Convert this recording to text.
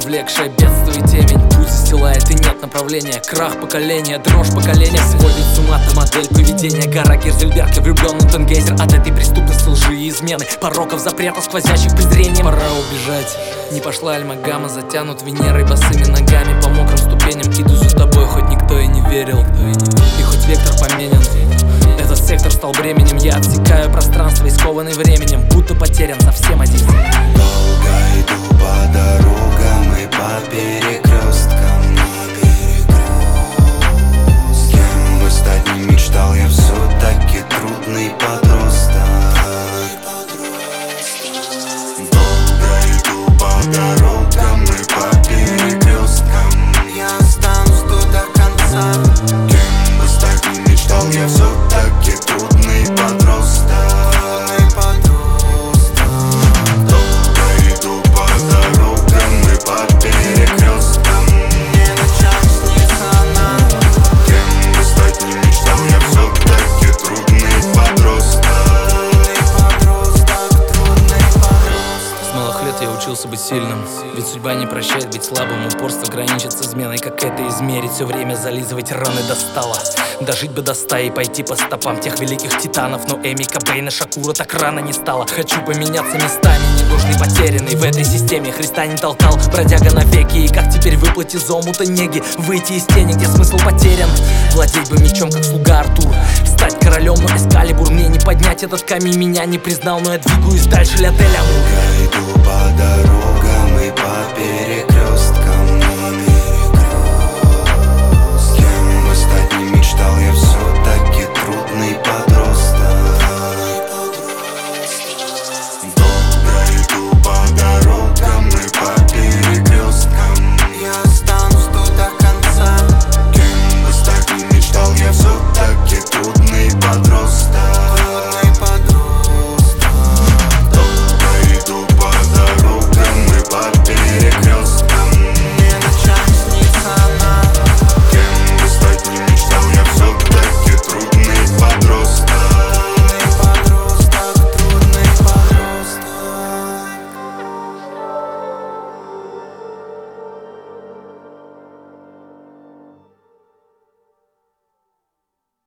навлекшая бедствие и темень. Путь застилает и нет направления. Крах поколения, дрожь поколения сводит с ума та модель поведения. Гора Герзельберг, влюбленный Тенгейзер. От этой преступности, лжи и измены, пороков, запретов, сквозящих презрением. Пора убежать. Не пошла альмагама, затянут Венерой босыми ногами. По мокрым ступеням иду за тобой, хоть никто и не верил. И хоть вектор поменен, этот сектор стал бременем. Я отсекаю пространство, искованный временем, будто потерян совсем один. Долго иду по дорогам и по перекресткам. С кем бы стать не мечтал, я все-таки трудный подросток. Долго иду по дорогам и по перекресткам. Я останусь тут до конца. Кем бы стать не мечтал, я все-таки трудный подросток. Я учился быть сильным, ведь судьба не прощает быть слабым. Упорство граничит с изменой, как это измерить? Все время зализывать раны достало. Дожить бы до 100 и пойти по стопам тех великих титанов. Но Эми, Кобейн и Шакура так рано не стало. Хочу поменяться местами, ненужный, потерянный в этой системе. Христа не толкал, бродяга навеки. И как теперь выплыть из омута неги, выйти из тени, где смысл потерян? Владеть бы мечом, как слуга Артур, стать королем, но Эскалибур мне не поднять. Этот камень меня не признал, но я двигаюсь дальше, Леотель Амур. Иду по дорогам и по перекресткам.